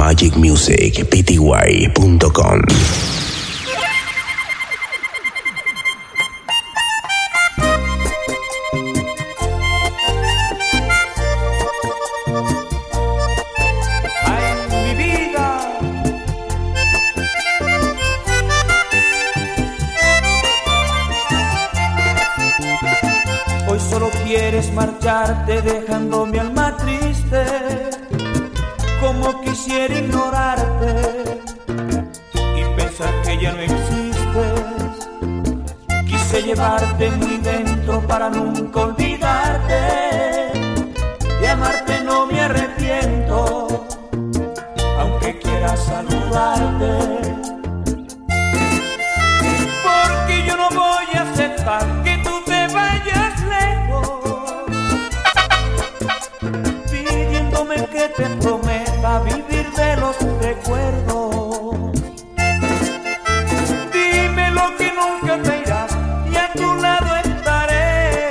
magicmusicpty.com. Hoy solo quieres marcharte dejando mi alma triste, como quisiera ignorarte y pensar que ya no existes. Quise llevarte muy dentro para nunca olvidarte, de amarte no me arrepiento, aunque quiera saludarte. Porque yo no voy a aceptar que tú te vayas lejos, pidiéndome que te prometa vivir de los recuerdos. Dime lo que nunca te irás y a tu lado estaré,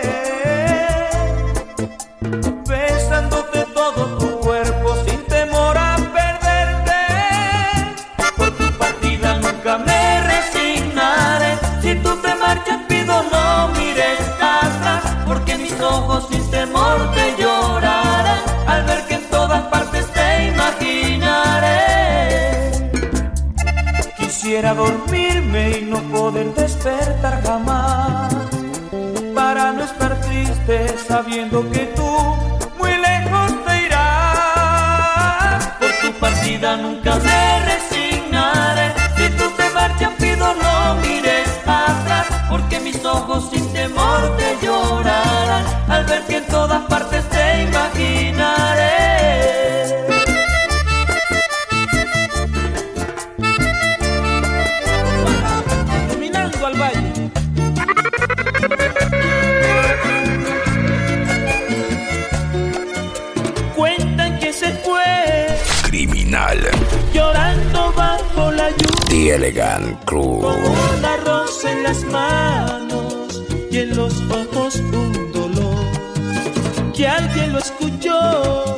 besándote todo tu cuerpo sin temor a perderte. Por tu partida nunca me resignaré. Si tú te marchas pido no mires atrás, porque mis ojos sin temor te llorarán al ver que en todas partes te imaginaré. Quisiera dormirme y no poder despertar jamás, para no estar triste sabiendo que tú muy lejos te irás. Por tu partida nunca me resignaré. Si tú te marchas pido no mires atrás, porque mis ojos sin temor te llorarán al ver que en todas partes te imaginaré. Caminando al valle. Cuentan que se fue Criminal. llorando bajo la lluvia, The Elegant Crew. con una rosa en las manos y en los ojos un dolor, que alguien lo escuchó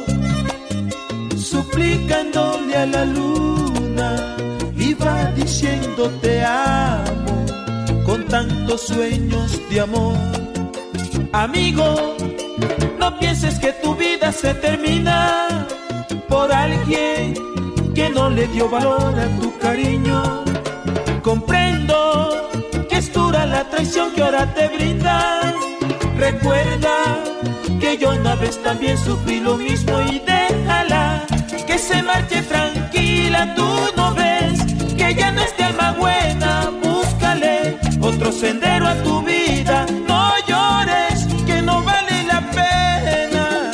suplicándole a la luna, iba diciendo te amo con tantos sueños de amor. Amigo, no pienses que tu vida se termina por alguien que no le dio valor a tu cariño. Comprendo que es dura la traición que ahora te brindan. Recuerda que yo una vez también sufrí lo mismo y déjala que se marche tranquila. Tú no ves que ya no es de alma buena, búscale otro sendero a tu vida. No llores, que no vale la pena.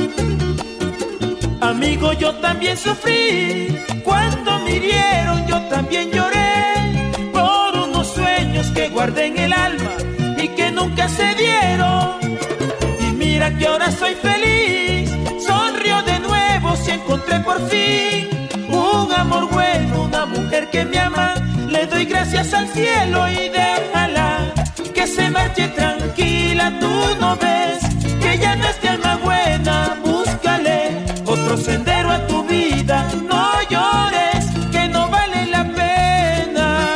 Amigo, yo también sufrí cuando me hirieron, yo también lloré por unos sueños que guardé en el alma y que nunca se dieron. Y mira que ahora soy feliz, sonrío de nuevo si encontré por fin un amor bueno, una mujer que me ama. Le doy gracias al cielo y déjala que se marche tranquila. Tú no ves que ya no es de alma buena, búscale otro sendero a tu vida. No llores, que no vale la pena.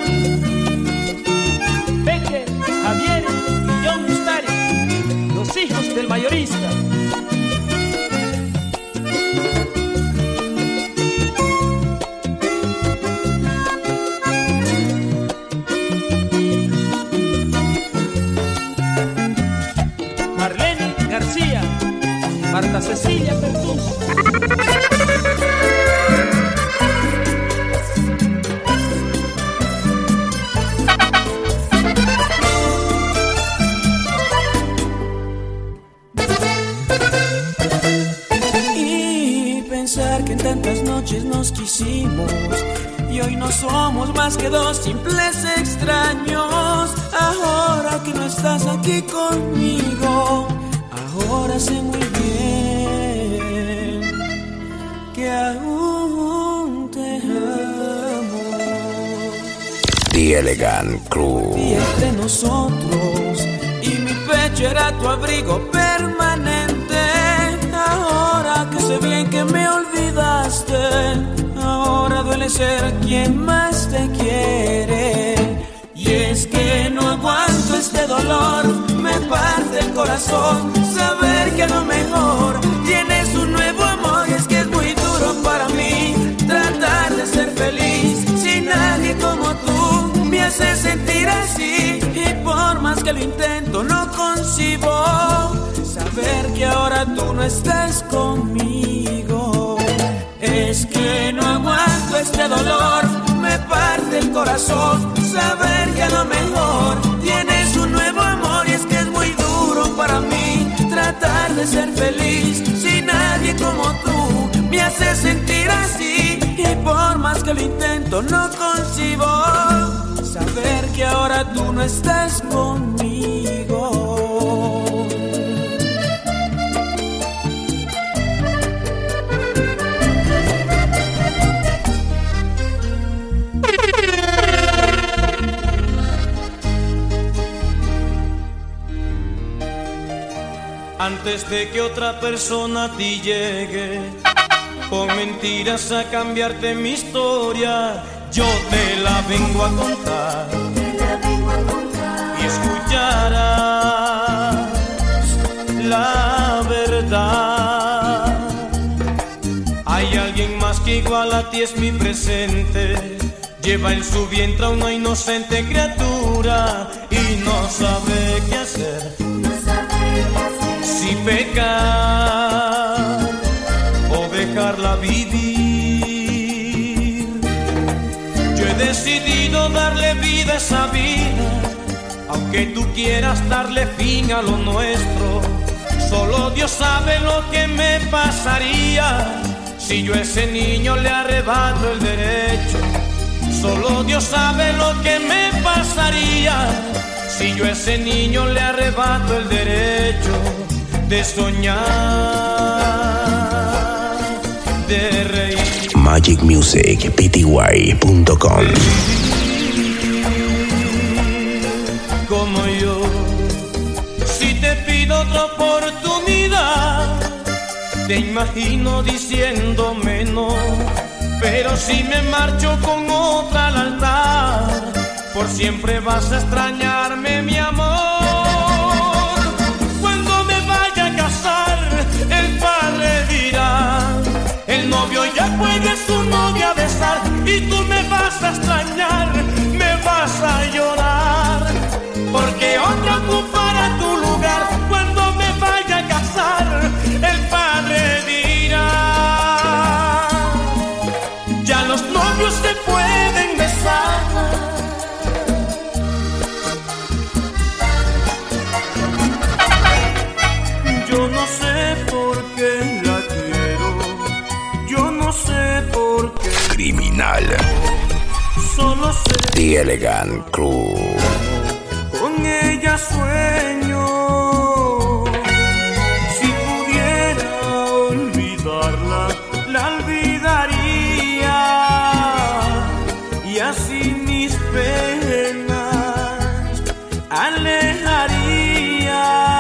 Becker, Javier y John Mustari, los hijos del mayorista. Marlene García, Marta Cecilia Pertús. Y pensar que en tantas noches nos quisimos y hoy no somos más que dos simples extraños. Ahora que no estás aquí conmigo, ahora sé muy bien que aún te amo. The Elegant Crew. Y entre nosotros y mi pecho era tu abrigo permanente. Ahora que sé bien que me olvidaste, suele ser quien más te quiere. Y es que no aguanto este dolor, me parte el corazón saber que a lo mejor tienes un nuevo amor. Y es que es muy duro para mí tratar de ser feliz si nadie como tú me hace sentir así. Y por más que lo intento no concibo saber que ahora tú no estás conmigo. Es que no aguanto este dolor, me parte el corazón saber que a lo mejor tienes un nuevo amor. Y es que es muy duro para mí tratar de ser feliz si nadie como tú me hace sentir así. Y por más que lo intento no concibo saber que ahora tú no estás conmigo. Antes de que otra persona a ti llegue con mentiras a cambiarte mi historia, yo te la vengo a contar y escucharás la verdad. Hay alguien más que igual a ti es mi presente, lleva en su vientre a una inocente criatura y no sabe qué hacer. Si pecar o dejarla vivir, yo he decidido darle vida a esa vida, aunque tú quieras darle fin a lo nuestro. Solo Dios sabe lo que me pasaría si yo a ese niño le arrebato el derecho. Solo Dios sabe lo que me pasaría si yo a ese niño le arrebato el derecho de soñar, de reír. magicmusicpty.com. Como yo, si te pido otra oportunidad, te imagino diciéndome no. Pero si me marcho con otra al altar, por siempre vas a extrañarme, mi amor. El padre dirá, el novio ya puede su novia besar, y tú me vas a extrañar, me vas a llorar, porque otra ocupará tu lugar cuando me vaya a casar. El padre dirá, ya los novios se pueden besar. Yo no sé por qué la quiero, yo no sé por qué. Criminal. Solo sé The Elegant Crew. con ella sueño. Si pudiera olvidarla, la olvidaría, y así mis penas alejaría.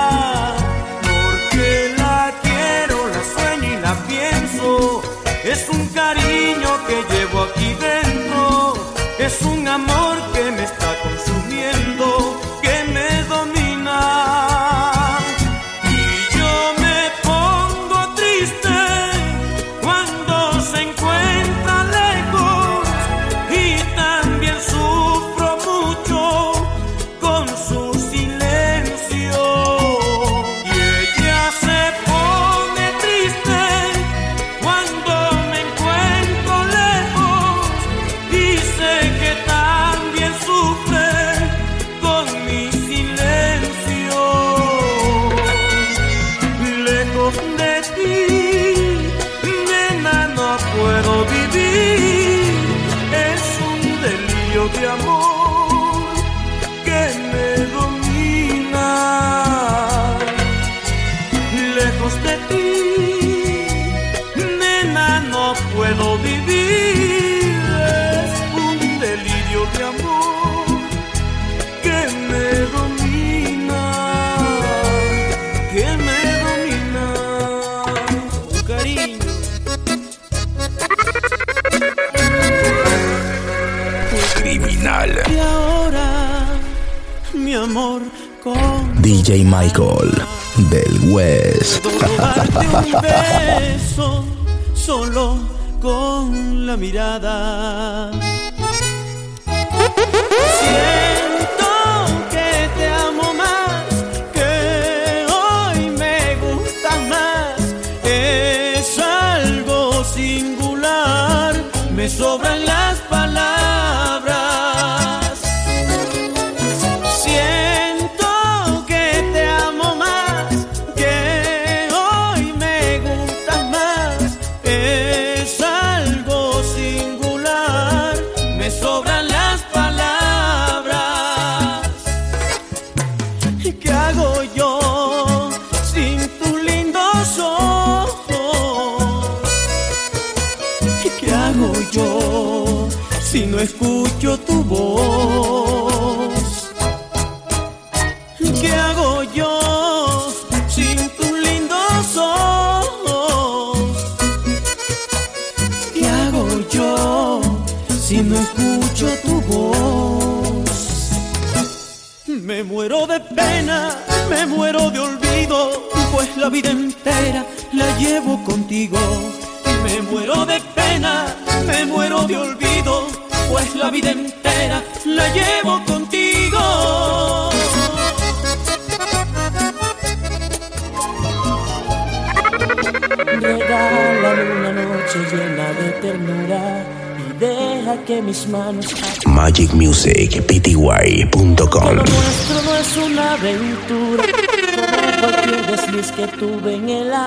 Es un cariño que llevo aquí dentro, es un amor que me está consumiendo, que me domina. Y yo me pongo triste cuando se encuentra lejos, y también sufro mucho con su silencio. Y ella se pone triste cuando puedo vivir, es un delirio de amor que me domina. Lejos de ti, nena, no puedo vivir, es un delirio de amor que me domina, que me domina. Un cariño. amor con DJ Michael del West. puedo darte un beso solo con la mirada. Siento que te amo más, que hoy me gustas más. Es algo singular, me sobran las palabras. Siento que te amo más, que hoy me gustas más. Es algo singular, me sobran las palabras. ¿Qué hago yo sin tus lindos ojos? ¿Qué hago yo si no escucho tu voz? ¿Qué hago yo sin tus lindos ojos? ¿Qué hago yo si no escucho tu voz? Me muero de pena, me muero de olvido, pues la vida entera la llevo contigo. Me muero de pena, me muero de olvido, pues la vida entera la llevo contigo. Regálame una noche llena de ternura y deja que mis manos magicmusicpty.com. Lo nuestro no es una aventura, como cualquier desliz que tuve en el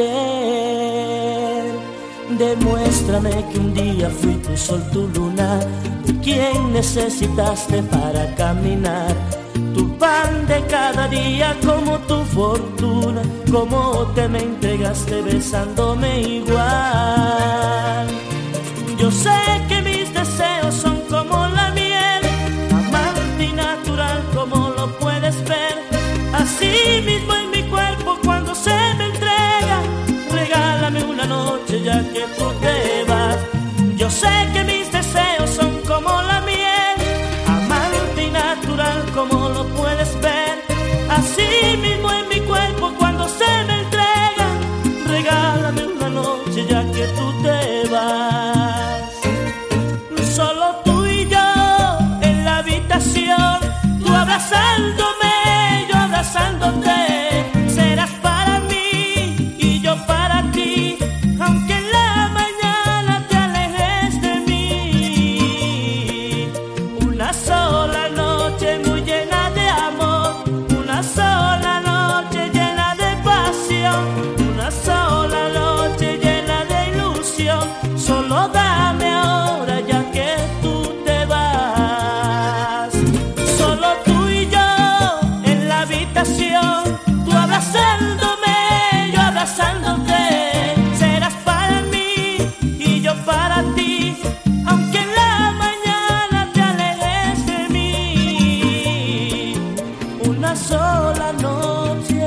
ayer. Demuéstrame que un día fui tu sol, tu luna, de quien necesitaste para caminar. Tu pan de cada día como tu fortuna, como te me entregaste besándome igual. Yo sé que mis deseos son como la miel, amante y natural como lo puedes ver. Así mismo en mi cuerpo cuando se me entrega, regálame una noche ya que tú te vas. Yo sé que mis deseos son como la miel, amante y natural como lo puedes ver. Así mismo en mi cuerpo cuando se me entrega, regálame una noche ya que tú te vas. Solo tú y yo en la habitación, tú abrazándome, yo abrazándote. Serás para mí y yo para ti, aunque en la mañana te alejes de mí. Una sola noche muy llena de amor, una sola noche llena de pasión, una sola noche llena de ilusión. Solo dame ahora ya que tú te vas. Solo tú y yo en la habitación, tú abrazándome, yo abrazándote. Serás para mí y yo para ti, aunque en la mañana te alejes de mí. Una sola noche.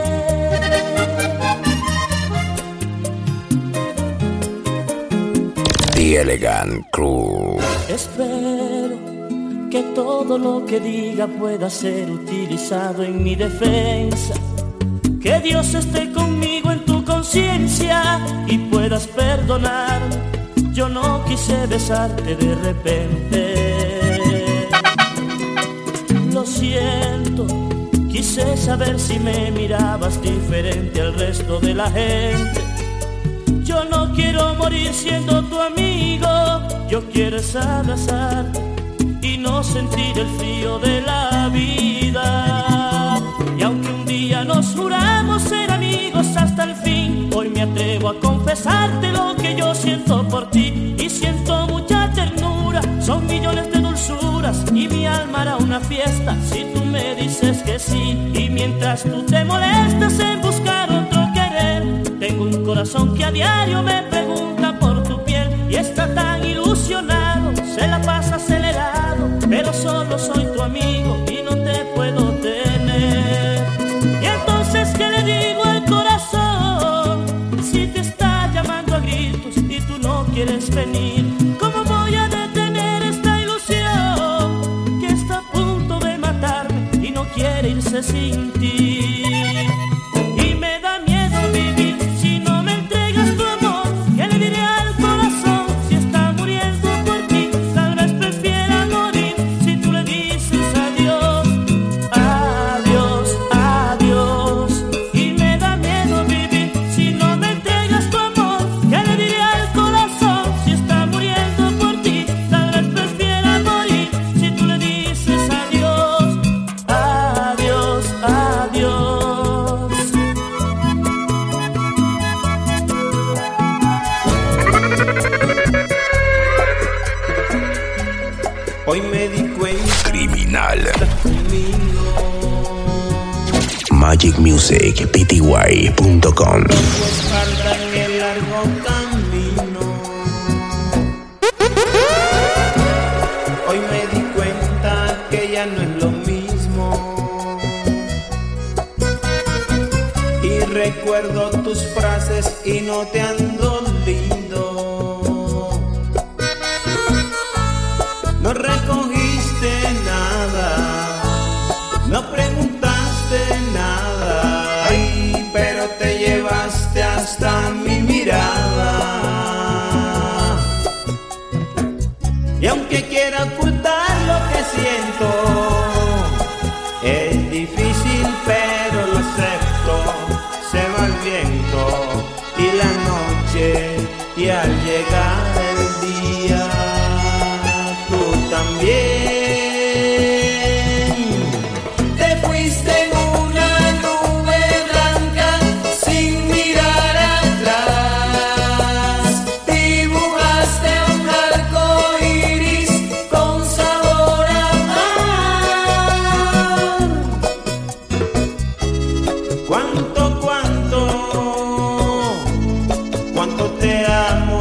The Elegant Crew. Espero que todo lo que diga pueda ser utilizado en mi defensa. Que Dios esté conmigo en tu conciencia y puedas perdonarme. Yo no quise besarte de repente. Lo siento, quise saber si me mirabas diferente al resto de la gente. Yo no quiero morir siendo tu amigo, yo quiero es abrazarte y no sentir el frío de la vida. Y aunque un día nos juramos ser amigos hasta el fin, hoy me atrevo a confesarte lo que yo siento por ti. Y siento mucha ternura, son millones de dulzuras y mi alma hará una fiesta si tú me dices que sí. Y mientras tú te molestas en buscar otro querer, tengo un corazón que a diario me pregunta por tu piel y está tan ilusionado, se la pasa acelerado, pero solo soy tu amigo y no te puedo tener. Y entonces, ¿qué le digo al corazón si te está llamando a gritos y tú no quieres venir? ¿Cómo voy a detener esta ilusión que está a punto de matarme y no quiere noche sin ti. Y me da miedo vivir si no me entregas tu amor. ¿Qué le diré al corazón si está muriendo por ti? Tal vez prefiera morir si tú le dices adiós. Adiós, adiós. Y me da miedo vivir si no me entregas tu amor. ¿Qué le diré al corazón si está muriendo por ti? Tal vez prefiera morir si tú le dices adiós. Adiós, adiós. Hoy me di cuenta Criminal. conmigo. magicmusicpty.com. Espalda en el largo camino. Hoy me di cuenta que ya no es lo mismo. Y recuerdo tus frases y no te han dolido. No recogiste nada, no preguntaste nada, ay, pero te llevaste hasta mi mirada. Y aunque quiera ocultar lo que siento, es difícil pero lo acepto. Se va el viento y la noche, y al llegar el día tú también te fuiste en una nube blanca sin mirar atrás. Dibujaste un arco iris con sabor a mar. Cuánto, cuánto te amo.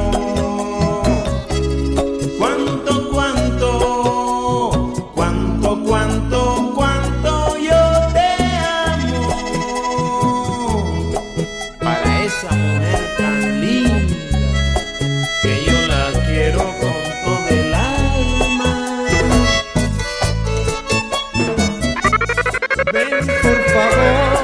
Cuánto yo te amo. Para esa mujer tan linda que yo la quiero con todo el alma. Ven por favor,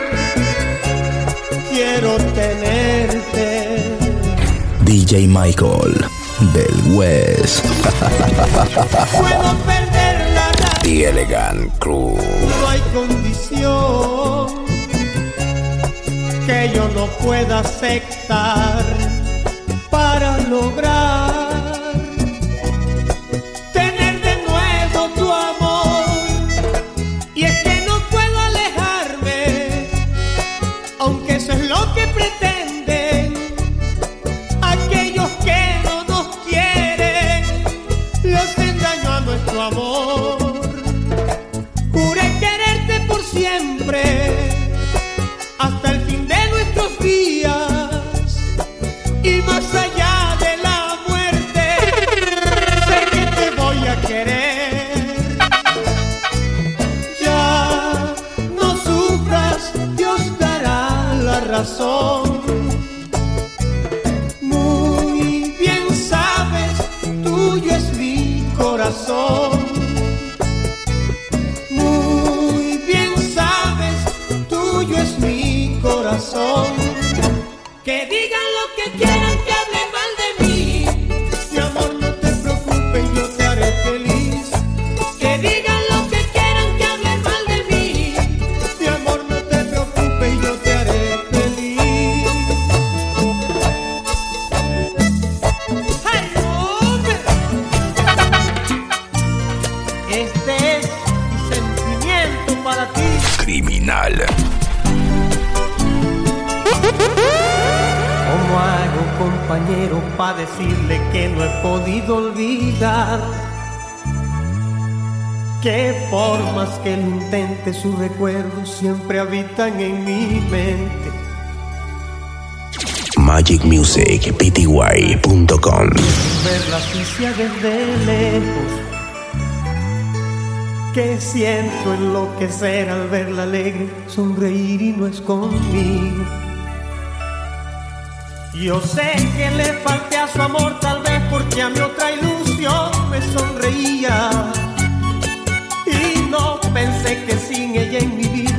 quiero tenerte. DJ Michael del West. Puedo perder la razón. The Elegant Crew. No hay condición que yo no pueda aceptar para lograr tener de nuevo tu amor. Y es que no puedo alejarme, aunque eso es lo que pretenden aquellos que no nos quieren. Le hacen daño a nuestro amor. Juré quererte por siempre, hasta el fin de nuestros días, y más allá de la muerte, sé que te voy a querer. Ya no sufras, Dios dará la razón. Muy bien sabes, tuyo es mi corazón. Es mi corazón. Que digan lo que quieran, que hablen mal de mí. Mi amor, no te preocupes, yo te haré feliz. Que digan lo que quieran, que hablen mal de mí. Mi amor, no te preocupes, yo te haré feliz. ¡Ay, hombre! Este es mi sentimiento para ti. Criminal. ¿Cómo hago, compañero, para decirle que no he podido olvidar? Que por más que lo intente, sus recuerdos siempre habitan en mi mente. magicmusicpty.com. Verla sucia desde lejos, que siento enloquecer al verla alegre, sonreír y no es conmigo. Yo sé que le falté a su amor, tal vez porque a mi otra ilusión me sonreía. Y no pensé que sin ella en mi vida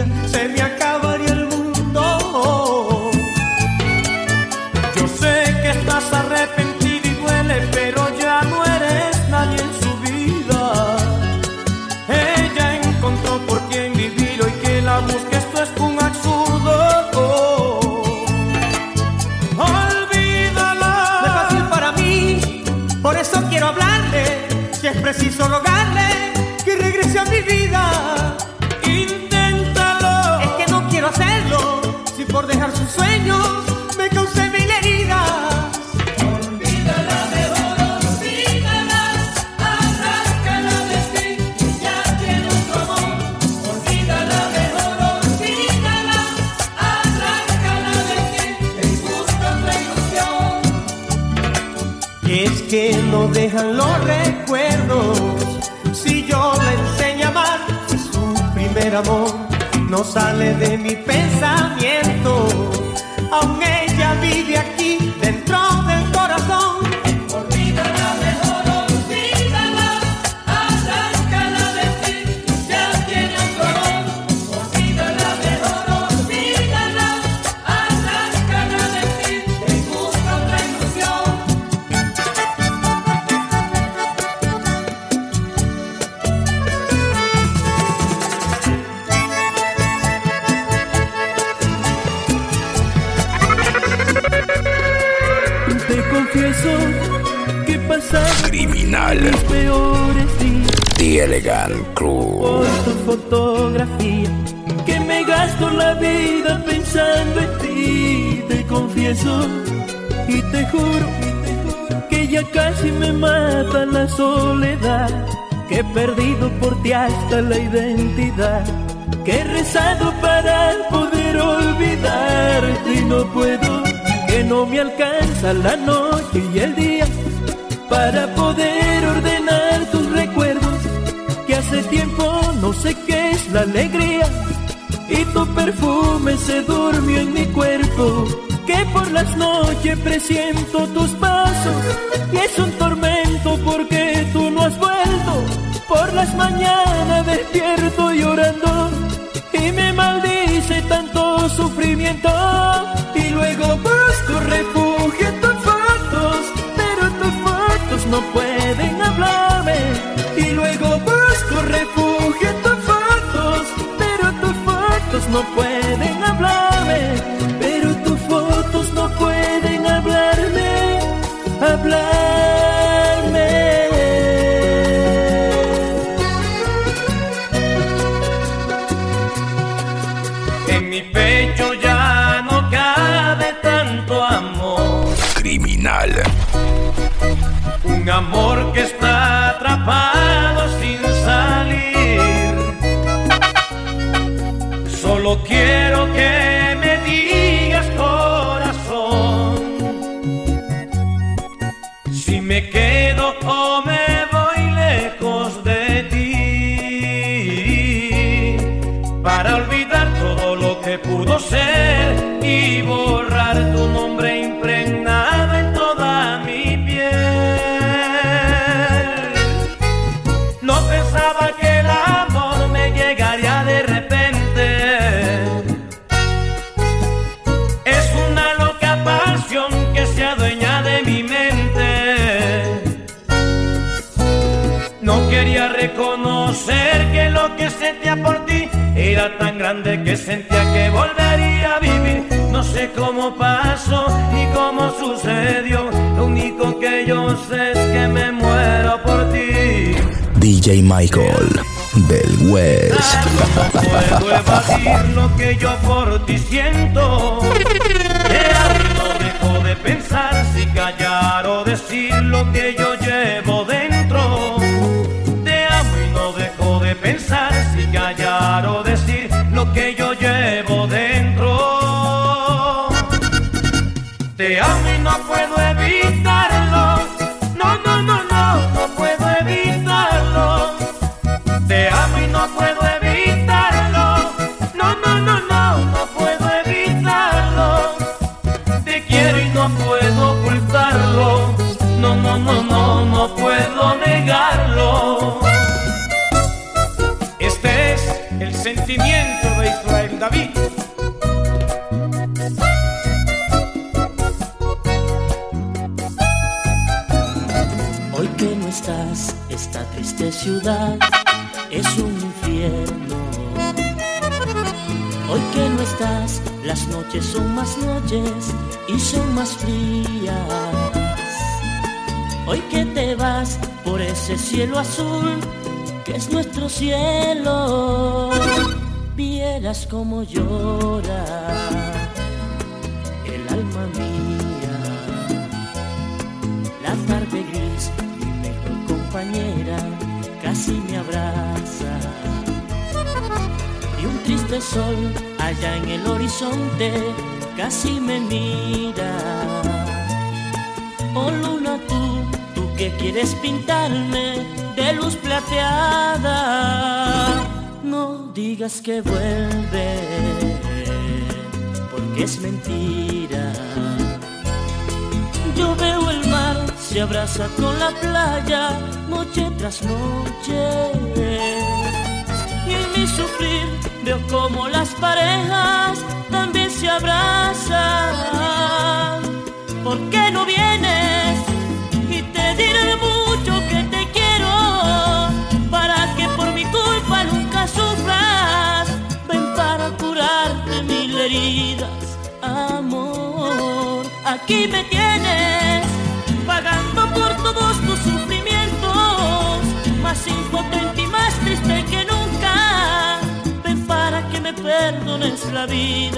Por eso quiero hablarle, si es preciso rogarle que regrese a mi vida. Inténtalo. Es que no quiero hacerlo, si por dejar sus sueños me causé mil heridas. Olvídala mejor, olvídala, arráncala de ti, ya tiene otro amor. Olvídala mejor, olvídala, arráncala de ti, y busca otra ilusión. Es que no dejan los recuerdos, si yo la enseño a amar, si su primer amor no sale de mi pensamiento, aún ella vive aquí dentro del corazón. Olvídala mejor, olvídala, arráncala de ti, ya tiene otro amor. Olvídala mejor, olvídala, arráncala de ti, y busca otra ilusión. Te confieso que pasaron Criminal. mis peores días The Elegant Crew. por tu fotografía, que me gasto la vida pensando en ti. Te confieso y te juro que ya casi me mata la soledad, que he perdido por ti hasta la identidad, que he rezado para poder olvidarte y no puedo, que no me alcanza la noche y el día para poder ordenar tus recuerdos, que hace tiempo no sé qué es la alegría y tu perfume se durmió en mi cuerpo, que por las noches presiento tus pasos y es un tormento porque tú no has vuelto. Por las mañanas despierto llorando y me maldice tanto sufrimiento, y luego busco refugio en tus fotos, pero tus fotos no pueden hablarme. Y luego busco refugio en tus fotos, pero tus fotos no pueden hablarme. Pero tus fotos no pueden hablarme, En mi pecho ya no cabe tanto amor. Criminal. Un amor que está atrapado sin salir. Solo quiero que me digas, corazón, si me quedo o me voy lejos de ti, para olvidar todo lo que pudo ser y borrar tu nombre impregnado en toda mi piel. No pensaba que el amor me llegaría de repente. Es una loca pasión que se adueña de mi mente. No quería reconocer que lo que sentía por ti era tan grande que sentía que volvería a vivir. No sé cómo pasó ni cómo sucedió, lo único que yo sé es que me muero por ti. DJ Michael del West. No puedo evadir lo que yo por ti siento. Te amo y no dejo de pensar, si callar o decir lo que yo llevo dentro. Te amo y no dejo de pensar, si callar o decir lo que yo llevo dentro. Te amo y no puedo evitarlo. No, no, no, no, no puedo evitarlo. Te amo y no puedo evitarlo. No, no, no, no, no puedo evitarlo. Te quiero y no puedo ocultarlo. No, no, no, no, no puedo negarlo. Este es el sentimiento de Israel David. Hoy que no estás, esta triste ciudad es un infierno. Hoy que no estás, las noches son más noches y son más frías. Hoy que te vas por ese cielo azul que es nuestro cielo, vieras cómo llora el alma mía. La tarde gris, mi mejor compañera, casi me abraza. Y un triste sol allá en el horizonte casi me mira. Oh luna, tú que quieres pintarme de luz plateada, no digas que vuelve, porque es mentira. Yo veo el mar, se abraza con la playa, noche tras noche. Y en mi sufrir veo como las parejas también se abrazan. ¿Por qué no vienes? Y te diré mucho que te quiero, para que por mi culpa nunca sufras. Ven para curarte mil heridas, amor. Aquí me tienes, pagando por todos tus sufrimientos, más impotente y más triste que nunca. Ven para que me perdones la vida,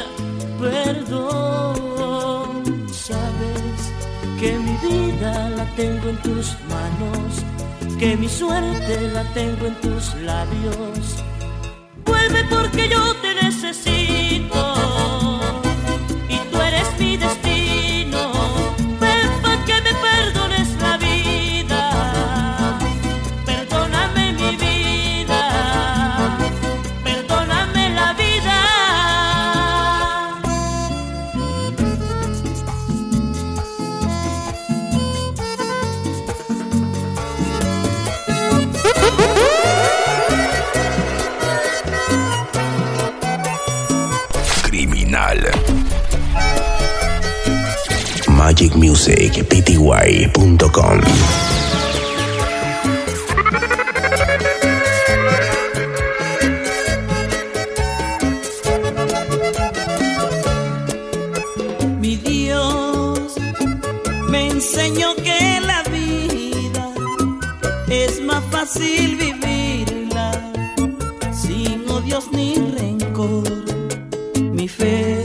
perdón. Sabes que mi vida la tengo en tus manos, que mi suerte la tengo en tus labios. Vuelve porque yo te necesito y tú eres mi destino. Ven pa' que me perdones la vida, perdóname mi vida, perdóname la vida. magicmusicpty.com. Mi Dios me enseñó que la vida es más fácil vivirla sin odios ni rencor. Mi fe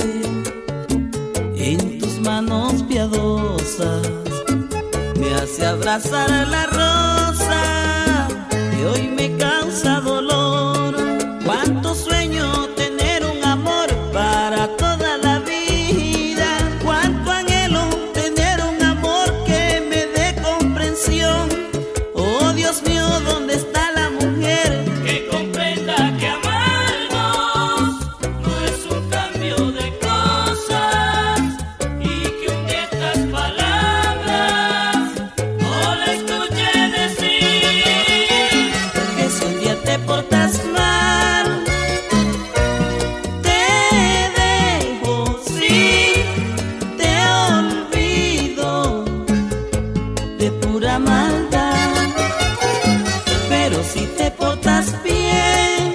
en tus manos piadosas me hace abrazar la rosa que hoy me causa dolor. Cuánto sueño tener un amor para toda la vida, cuánto anhelo tener un amor que me dé comprensión. Oh Dios mío, ¿dónde está la mujer que comprenda que amarnos no es un cambio de cosas y que un día estas palabras no la escuché decir? Que si un día te portas mal, te dejo, sí, te olvido de pura maldad. Pero si te portas bien,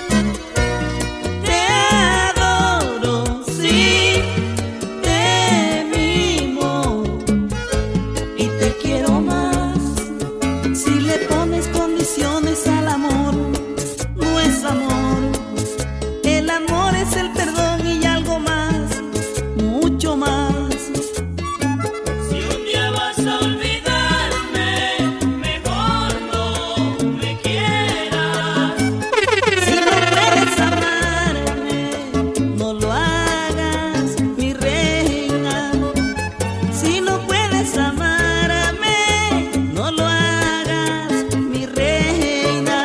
te adoro, sí, te mimo y te quiero más. Si le pones condiciones al amor, no es amor. El amor es el perdón y algo más, mucho más. Si un día vas a olvidarme, mejor no me quieras. Si no puedes amarme, no lo hagas, mi reina. Si no puedes amarme, no lo hagas, mi reina.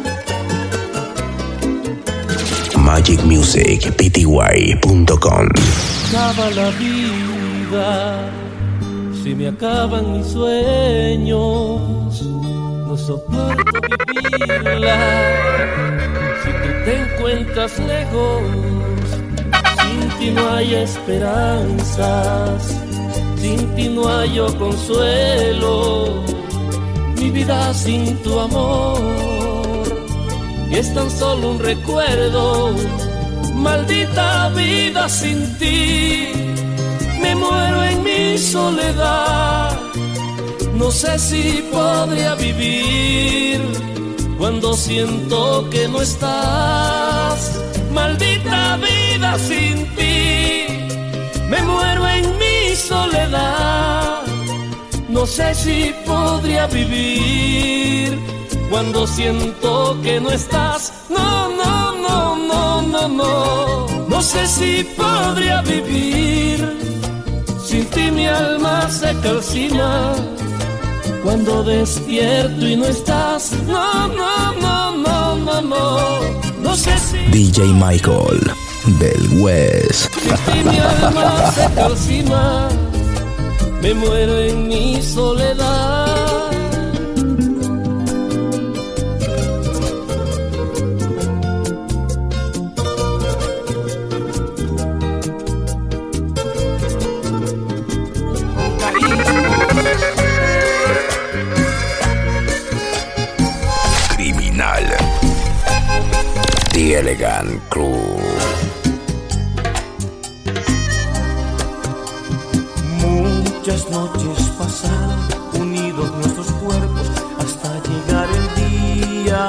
magicmusicpty.com. Acaba la vida, si me acaban mis sueños, no soporto vivirla. Si tú te encuentras lejos, sin ti no hay esperanzas, sin ti no hay yo consuelo. Mi vida sin tu amor, y es tan solo un recuerdo. Maldita vida sin ti, me muero en mi soledad. No sé si podría vivir cuando siento que no estás. Maldita vida sin ti, me muero en mi soledad. No sé si podría vivir cuando siento que no estás. No, no, no, no, no, no. No sé si podría vivir. Sin ti mi alma se calcina cuando despierto y no estás. No, no, no, no, no, no. No sé si DJ Michael del West. sin ti mi alma se calcina, me muero en mi soledad. Criminal. The Elegant Crew. Muchas noches pasaron unidos nuestros cuerpos hasta llegar el día.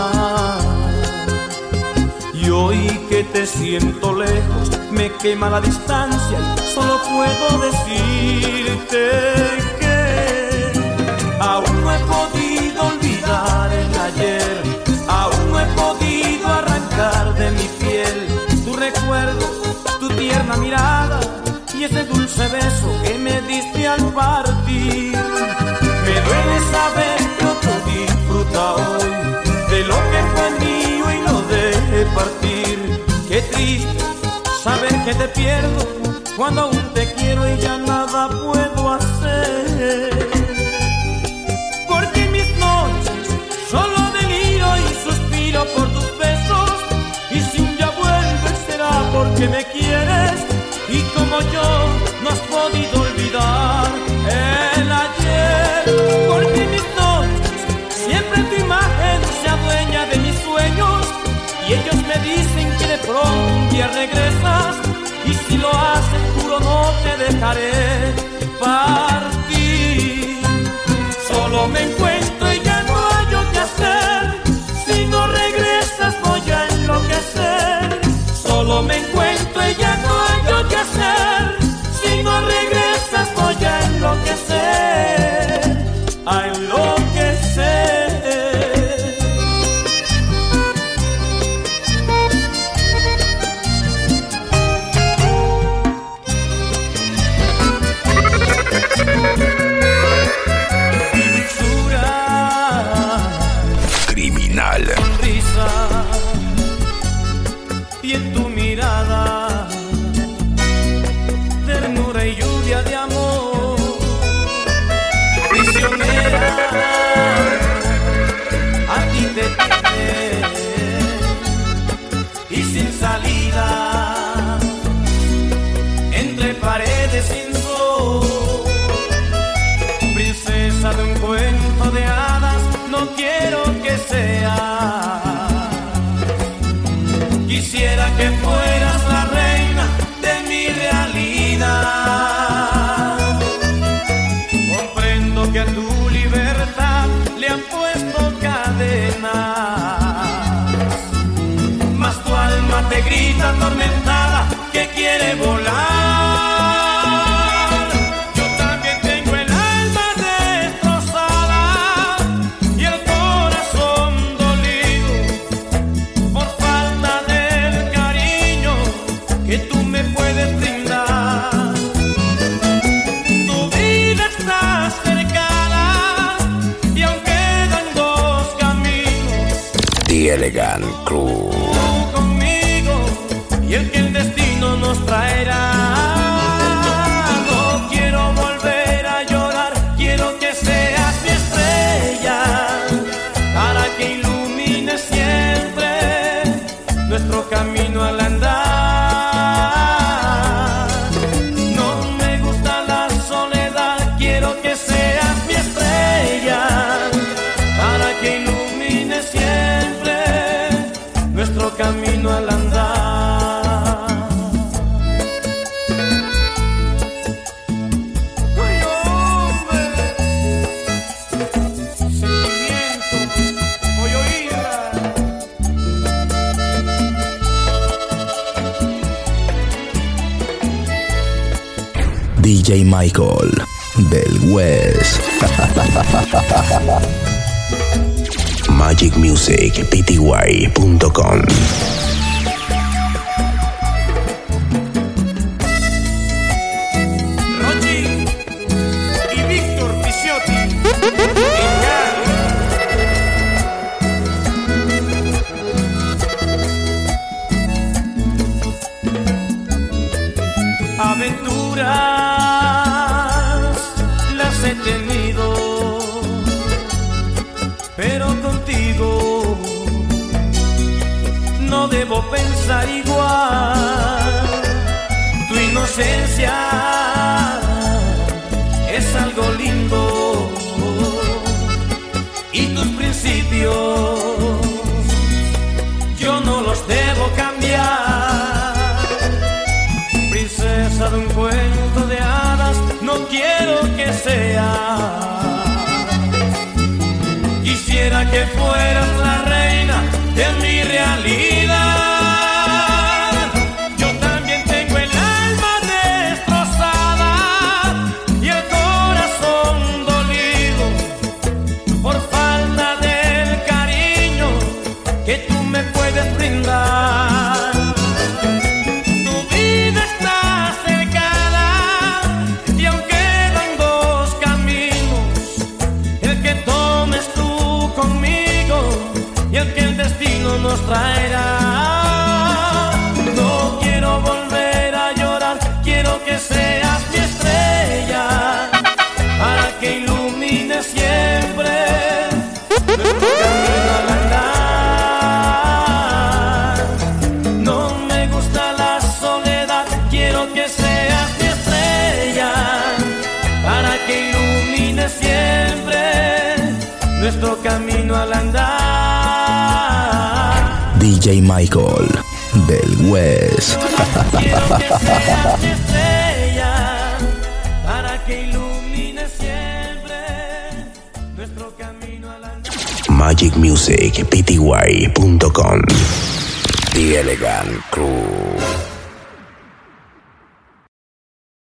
Y hoy que te siento lejos, me quema la distancia y solo puedo decirte que aún no he podido olvidar el ayer, aún no he podido arrancar de mi piel tu recuerdo, tu tierna mirada y ese dulce beso que me diste al partir. Me duele saber que otro disfruta hoy de lo que fue mío y lo dejé partir. Qué triste saber que te pierdo cuando aún te quiero y ya nada puedo hacer. Porque en mis noches solo deliro y suspiro por tus besos, y si un día vuelves será porque me quieres. Y como yo no has podido olvidar el ayer, porque en mis noches siempre tu imagen se adueña de mis sueños, y ellos me dicen que de pronto un día regresas, y si lo haces juro no te dejaré partir. Solo me encuentro y ya no hallo qué hacer, si no regresas voy a enloquecer. Solo me encuentro y ya no hallo qué hacer, si no regresas voy a enloquecer, a enloquecer. Criminal. Sonrisa y en tu mirada ternura y lluvia de amor, prisionera a ti te tiene y sin salida entre paredes sin sol. Princesa de un cuento de hadas no quiero que sea. Quisiera que fueras la reina de mi realidad. Comprendo que a tu libertad le han puesto cadenas, mas tu alma te grita atormentada que quiere volar. Yo también tengo el alma destrozada y el corazón dolido por falta del cariño que tú me puedes brindar. Tu vida está cercana y aún quedan dos caminos. The Elegant Crew. Tú conmigo y el que el destino nos traerá. No quiero volver a llorar, quiero que seas mi estrella para que ilumine siempre nuestro camino al andar. No me gusta la soledad, quiero que seas mi estrella para que ilumine siempre nuestro camino al andar. DJ Michael del West. magicmusicpty.com. Aventuras las he tenido, pero contigo no debo pensar igual. Tu inocencia es algo lindo y tus principios yo no los debo cambiar. Princesa de un cuento de hadas, no quiero que sea. Quisiera que fueras la reina de mi realidad. Yo también tengo el alma destrozada y el corazón dolido por falta del cariño que tú me puedes brindar. Nos traerá. No quiero volver a llorar, quiero que seas mi estrella para que ilumine siempre nuestro camino al andar. No me gusta la soledad, quiero que seas mi estrella para que ilumine siempre nuestro camino al andar. DJ Michael del West. Quiero que seas mi estrella para que ilumine siempre nuestro camino al andar. magicmusicpty.com. The Elegant Crew.